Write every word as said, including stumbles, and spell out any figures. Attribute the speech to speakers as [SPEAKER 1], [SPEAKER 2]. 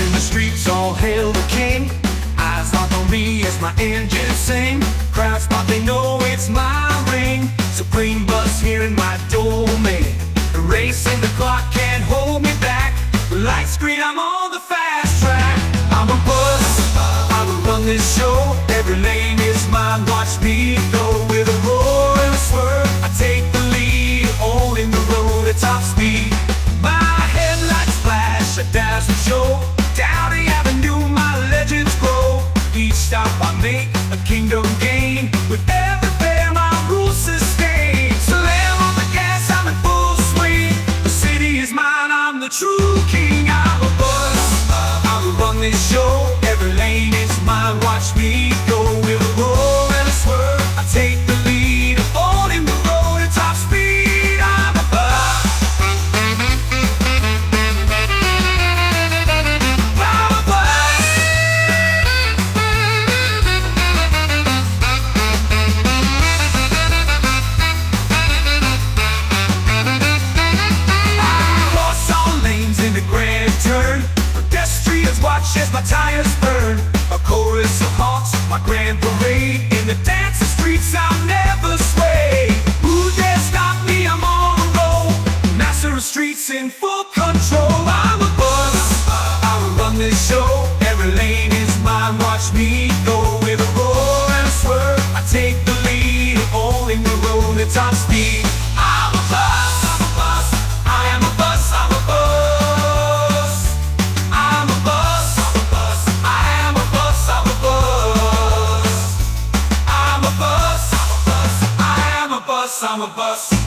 [SPEAKER 1] in the streets, all hail the king. Eyes locked on me as my engines sing. Crowds spot, they know it's my ring. Supreme buzz here in my domain. Racing the clock can't hold me back. Lights green, I'm on the fast track. I'm a buzz, I will run this show. Every lane is mine, watch me go. With a roar and a swerve, I take the lead. Owning the road at top speed. My headlights flash, a dazzle show. Down the avenue, my legends grow. Each stop I make, a kingdom gain. With every bear, my rules sustain. Slam on the gas, I'm in full swing. The city is mine, I'm the true king. I'm a buzz, I will run this show. Every lane is mine, watch me go. With a roar and a swerve, I take the lead. Owning the road at top speed. I'm a buzz, I'm a buzz. I cross all lanes in the grand turn. Pedestrians watch as my tires burn. A chorus of hawks, my grand parade. In the dancing streets I'll never sway. Who dare stop me, I'm on a roll. Master of streets in full control. I'm a buzz, I will run this show. Every lane is mine, watch me go. With a roar and a swerve, I take the lead. Owning the road at top speed. I'm a buzz, I'm a buzz, I am a buzz, I'm a buzz. I'm a buzz, I'm a buzz, I am a buzz, I'm a buzz. I'm a buzz, I'm a buzz, I am a buzz, I'm a buzz.